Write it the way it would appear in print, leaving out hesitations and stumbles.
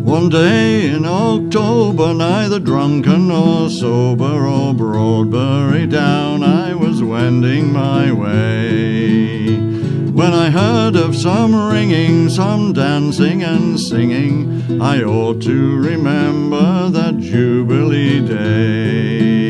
One day in October, neither drunken nor sober, o'er Broadbury Down I was wending my way, when I heard of some ringing, some dancing and singing. I ought to remember that Jubilee Day.